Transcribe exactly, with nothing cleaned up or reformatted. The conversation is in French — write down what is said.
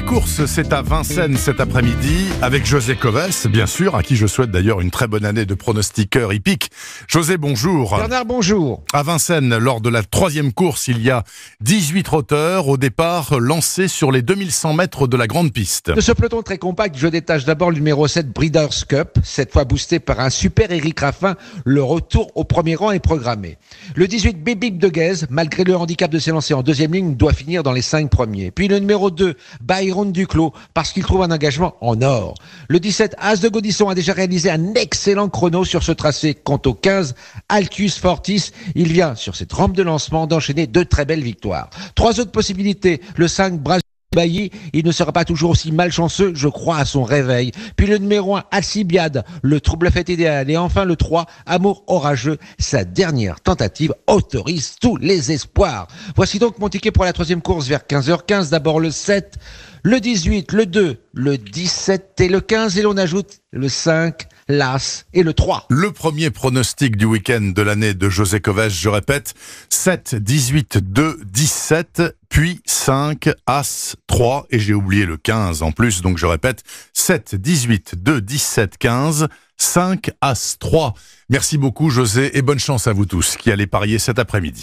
course, c'est à Vincennes cet après-midi avec José Coves, bien sûr, à qui je souhaite d'ailleurs une très bonne année de pronostiqueur hippique. José, bonjour. Bernard, bonjour. À Vincennes, lors de la troisième course, il y a dix-huit trotteurs au départ lancés sur les deux mille cent mètres de la grande piste. De ce peloton très compact, je détache d'abord le numéro sept Breeders' Cup, cette fois boosté par un super Éric Raffin. Le retour au premier rang est programmé. Le dix-huit Bébib de Guèze, malgré le handicap de ses lancers en deuxième ligne, doit finir dans les cinq premiers. Puis le numéro deux Byron Duclos, parce qu'il trouve un engagement en or. Le dix-sept As de Gaudisson a déjà réalisé un excellent chrono sur ce tracé. Quant au quinze Alcus Fortis, il vient sur cette rampe de lancement d'enchaîner deux très belles victoires. Trois autres possibilités, le cinq Bras Bailly, il ne sera pas toujours aussi malchanceux, je crois à son réveil. Puis le numéro un, Alcibiade, le trouble fête idéal. Et enfin le trois, Amour orageux, sa dernière tentative autorise tous les espoirs. Voici donc mon ticket pour la troisième course vers quinze heures quinze. D'abord le sept, le dix-huit, le deux, le dix-sept et le quinze. Et l'on ajoute le cinq, l'As et le trois. Le premier pronostic du week-end de l'année de José Coves, je répète, sept, dix-huit, deux, dix-sept, puis cinq, As, trois, et j'ai oublié le quinze en plus, donc je répète, sept, dix-huit, deux, dix-sept, quinze, cinq, As, trois. Merci beaucoup José et bonne chance à vous tous qui allez parier cet après-midi.